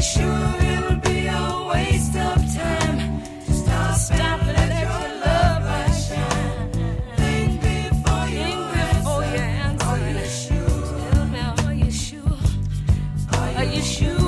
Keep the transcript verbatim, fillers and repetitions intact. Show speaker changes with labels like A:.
A: sure it'll be a waste of time to stop, stop and let your love light shine? Think before you Think before you answer. Are you sure? Tell me, are you sure? Are you sure?